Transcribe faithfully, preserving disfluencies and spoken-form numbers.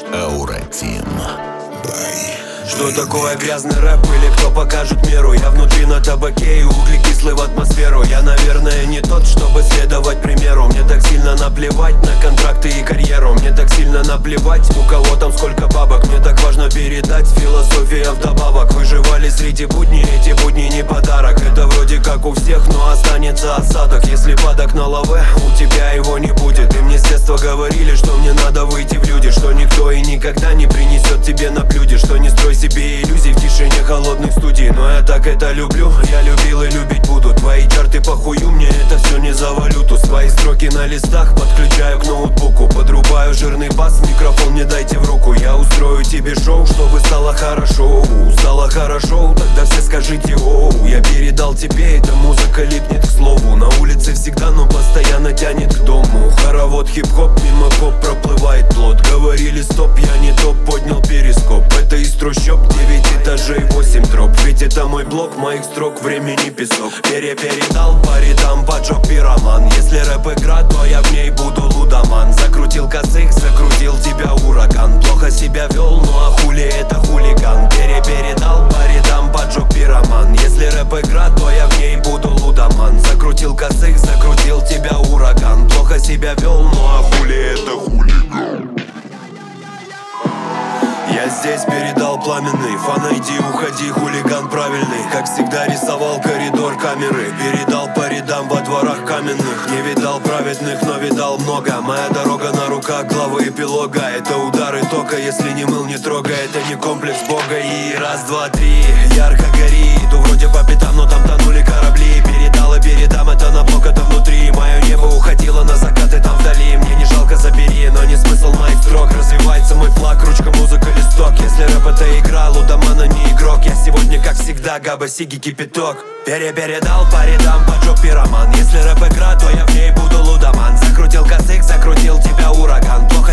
Ауратим. Что такое грязный рэп или кто покажет меру? Я внутри на табаке и углекислый в атмосферу. Я, наверное, не тот, чтобы следовать примеру. Мне так сильно наплевать на контракты и карьеру. Мне так сильно наплевать, у кого там сколько бабок. Мне так важно передать философия вдобавок. Выживали среди будней, эти будни не подарок. Это вроде как у всех, но останется осадок. Если падок на лаве, у тебя его не будет. И мне с детства говорили, что мне надо выйти в люди, что никто и никогда не принесет тебе на блюде, что не строй себе иллюзий в тишине холодных студий. Но я так это люблю, я любил и любить буду. Твои чарты похую, мне это все не за валюту. Свои строки на листах подключаю к ноутбуку. Подрубаю жирный бас, микрофон мне дайте в руку. Я устрою тебе шоу, чтобы стало хорошо. Стало хорошо, тогда все скажите оу. Я передал тебе, эта музыка липнет к слову. На улице всегда, но постоянно тянет к дому. Хоровод хип-хоп, мимо коп проплывает плот. Говорили стоп, я не топ, поднял перископ. Это из трущоб, девять этажей, восемь троп. Ведь это мой блок, моих строк, времени песок. Перепередал по рядам, поджег пироман. Если рэп игра, то я в ней буду лудоман. Закрутил косых, закрутил тебя ураган. Плохо себя вел, ну а хули это хулиган. Перепередал по рядам, поджег пироман. Если рэп игра, то я в ней буду лудоман. Закрутил косых, закрутил тебя ураган. Плохо себя вел, ну а хули это хулиган. Я здесь передал пламенный, фан иди, уходи, хулиган правильный. Как всегда рисовал коридор камеры. Передал по рядам во дворах каменных. Не видал праведных, но видал много. Моя дорога на руках главы эпилога. Это удары тока, если не мыл, не трогай. Это не комплекс бога. И раз, два, три, ярко гори. Иду вроде по пятам, но там тонули корабли. Передал и передам, это на блок, это внутри. Мое небо уходило на закаты там вдали. Мне не жалко, забери, но не смысл моих строк. Развивается мой флаг, ручка, музыка, листок. Если рэп это игра, лудомана не игрок. Я сегодня, как всегда, габа, сиги, кипяток. Перепередал по рядам, поджег пироман. Если рэп игра, то я в ней буду лудоман. Закрутил косых, закрутил тебя ураган. Плохо